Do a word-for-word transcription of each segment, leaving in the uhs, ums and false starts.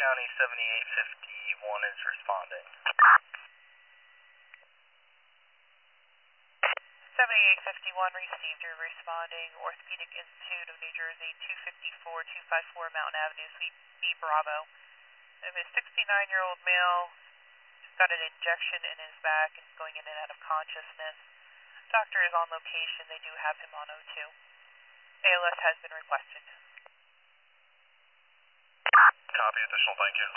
County seventy-eight fifty-one is responding. seventy-eight fifty-one received. You're responding. Orthopedic Institute of New Jersey, two fifty-four two fifty-four Mountain Avenue, Suite B, Bravo. Of a sixty-nine-year-old male, he's got an injection in his back and he's going in and out of consciousness. Doctor is on location. They do have him on O two. A L S has been requested. Copy, additional, thank you.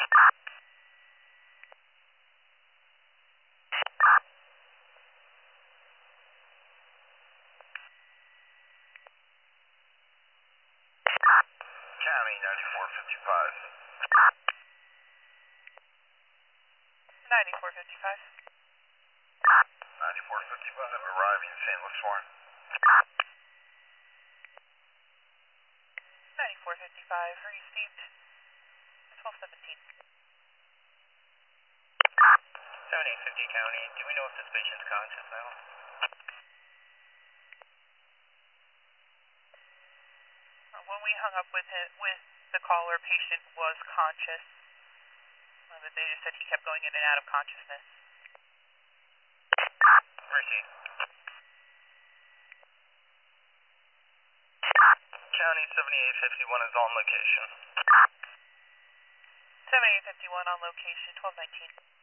County ninety-four fifty-five. ninety-four fifty-five. ninety-four fifty-five, arriving Saint Louis. ninety-four fifty-five received. twelve seventeen. seventy-eight fifty County, do we know if this patient's conscious now? Uh, when we hung up with him, with the caller, patient was conscious. Uh, but they just said he kept going in and out of consciousness. Receive. County seventy-eight fifty-one is on location. seventy-eight fifty-one on location, twelve nineteen.